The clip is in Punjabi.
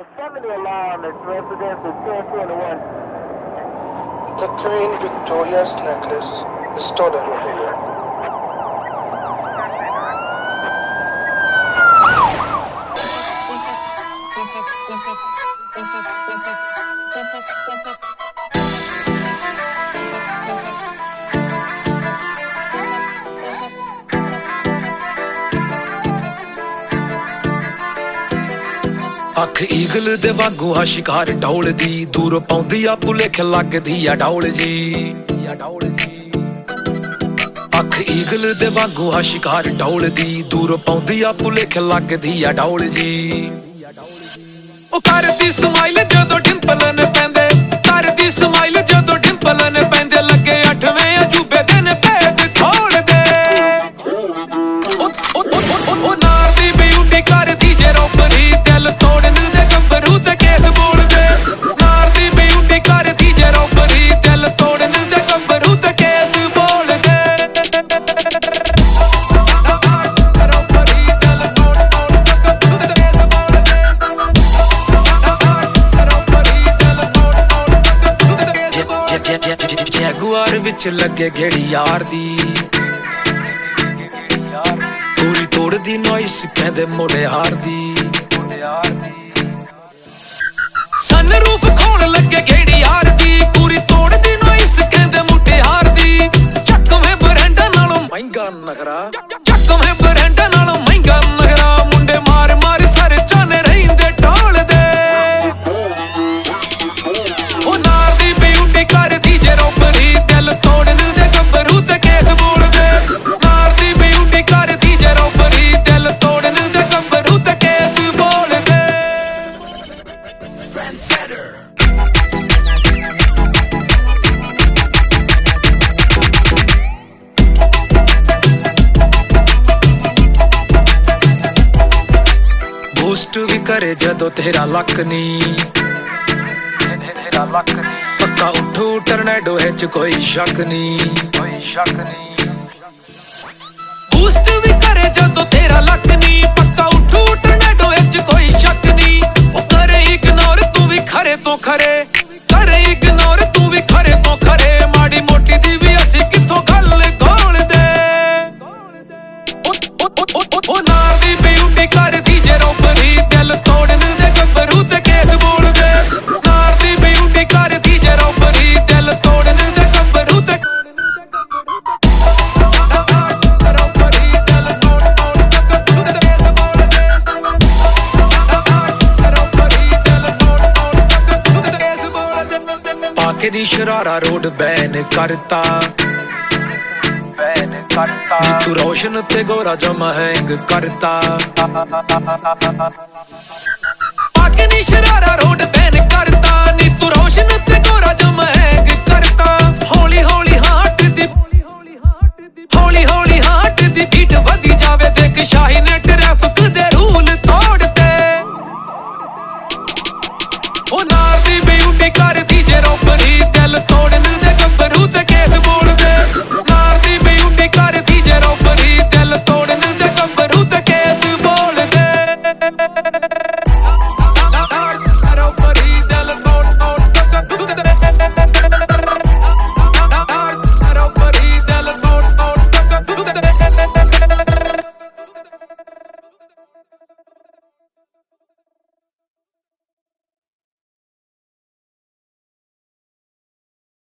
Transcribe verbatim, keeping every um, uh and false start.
seventy alarm is residential ten twenty-one. The Queen Victoria's necklace is stolen. ਅੱਖ ਈਗਲ ਦੇ ਵਾਂਗੂ ਆ ਸ਼ਿਕਾਰ ਡੌਲਦੀ ਦੂਰ ਪਾਉਂਦੀ ਆ ਭੁਲੇਖ ਲੱਗਦੀ ਆ ਡੌਲ ਜੀ ਅੱਖ ਈਗਲ ਦੇ ਵਾਂਗੂ ਆ ਸ਼ਿਕਾਰ ਡੌਲਦੀ ਦੂਰ ਪਾਉਂਦੀ ਆ ਭੁਲੇਖ ਲੱਗਦੀ ਆ ਡੌਲ ਜੀ ਉਹ ਕਰਦੀ ਸਮਾਈਲ ਜਦੋਂ ਡਿੰਪਲ ਨੇ ਪੈਂਦੇ ਕਰਦੀ ਸਮਾਈਲ ਜਦੋਂ ਡਿੰਪਲ ਨੇ ਪੈਂਦੇ ਲੱਗੇ ਅੱਠਵੇਂ ਅਜੂਬੇ ਦਿਨ ਭੇਦ ਖੋਲਦੇ ਉਹ ਨਾਰ ਦੀ ਬਿਊਟੀ ਕਰਦੀ ਜੇ ਰੋਪਰੀ ਦਿਲ ਤੋੜਨ ਦੇ ਗੱਭਰੂ ਤੇ ਕੇਸ ਬੋਲਦੇ ਨਾਰ ਦੀ ਬਿਊਟੀ ਕਰਦੀ ਜੇ ਰੋਪਰੀ ਦਿਲ ਤੋੜਨ ਦੇ ਗੱਭਰੂ ਤੇ ਕੇਸ ਬੋਲਦੇ ਜੈਗੁਆਰ ਵਿੱਚ ਲੱਗੇ ਗੇੜੀ ਯਾਰ ਦੀ ਪੂਰੀ ਤੋੜਦੀ ਨੋਇਸ ਕਹਿੰਦੇ ਮੁੰਡਿਆਰ ਦੀ ਸਨ ਰੂਫ ਖੋਣ ਲੱਗੇ ਗੇੜੀ ਯਾਰ ਦੀ ਪੂਰੀ ਤੋੜਦੀ ਨੋਇਸ ਕਹਿੰਦੇ ਮੁੰਡਿਆਰ ਦੀ ਚੱਕਵੇਂ ਬਰੈਂਡਾ ਨਾਲੋਂ ਮਹਿੰਗਾ ਨਗਰਾ ਚੱਕਵੇਂ ਬਰੈਂਡਾ ਨਾਲੋਂ ਮਹਿੰਗਾ ਨਗਰਾ ਮੁੰਡੇ ਮਾਰ ਮਾਰ ਸਰ ਚਾਨੇ ਰਹਿੰਦੇ ਢੋਲਦੇ ਉਹ ਨਾਰ ਦੀ ਬਿਊਟੀ ਕਰਦੀ ਜੇ ਰੋਪਰੀ ਦਿਲ ਤੋੜਨ ਦੇ ਗੱਭਰੂ ਤੇ ਕੇਸ ਬੋਲਦੇ ਨਾਰ ਦੀ ਬਿਊਟੀ ਕਰਦੀ ਜੇ ਰੋਪਰੀ ਦਿਲ ਤੋੜਨ ਦੇ ਗੱਭਰੂ ਤੇ ਕੇਸ ਬੋਲਦੇ ਬੂਸਟ ਵੀ ਕਰੇ ਜਦੋਂ ਤੇਰਾ ਲੱਕ ਨੀ ਤੇਰਾ ਲੱਕ ਨੀ ਪੱਕਾ ਉੱਠੂ ਟਰਨੇਡੋ ਵਿੱਚ ਕੋਈ ਸ਼ੱਕ ਨੀ ਕੋਈ ਸ਼ੱਕ ਨੀ ਬੂਸਟ ਵੀ ਕਰੇ ਜਦੋਂ ਤੇਰਾ ਲੱਕ ਨੀ ਪੱਕਾ ਉੱਠੂ ਟਰਨੇਡੋ ਵਿੱਚ ਕੋਈ ਸ਼ੱਕ ਨੀ ਉਹ ਕਰੇ ਇਗਨੋਰ ਤੂੰ ਵੀ ਖਰੇ ਤੋਂ ਖਰੇ ਕਰੇ ਇਗਨੋਰ ਤੂੰ ਵੀ ਖਰੇ ਤੋਂ ਖਰੇ ਮਾੜੀ ਮੋਟੀ ਦੀ ਵੀ ਅਸੀਂ ਕਿੱਥੋਂ ਗੱਲ ਗੋਲਦੇ ਉਹ ਨਾਰ ਦੀ ਬਿਊਟੀ ਕਰਦੀ ਜੇ ਰੋਪਰੀ ਦਿਲ ਤੋੜਨ ਦੇ ਗੱਭਰੂ ਤੇ ਕੇਸ ਬੋਲਦੇ ਨਾਰ ਦੀ ਬਿਊਟੀ ਕਰਦੀ ਜੇ ਰੋਪਰੀ ਦਿਲ ਤੋੜਨ ਦੇ ਗੱਭਰੂ ਤੇ ਪਾਕੇ ਦੀ ਸ਼ਰਾਰਾ ਰੋਡ ਬੈਨ ਕਰਤਾ ਬੈਨ ਕਰਤਾ ਨੀ ਤੂੰ ਰੋਸ਼ਨ ਤੇ ਗੋਰਾ ਜਮਾ ਹੈਂਗ ਕਰਤਾ ਪਾਕੇ ਦੀ ਸ਼ਰਾਰਾ ਰੋਡ ਬੈਨ ਕਰਤਾ ਨੀ ਤੂੰ ਰੋਸ਼ਨ ਤੇ ਗੋਰਾ ਜਮਾ ਹੈਂਗ ਕਰਤਾ ਹੌਲੀ ਹੌਲੀ ਹਾਰਟ ਦੀ ਹੌਲੀ ਹੌਲੀ ਹਾਰਟ ਦੀ ਬੀਟ ਵਧੀ ਜਾਵੇ ਦੇਖ ਸ਼ਾਹੀ ਨੇ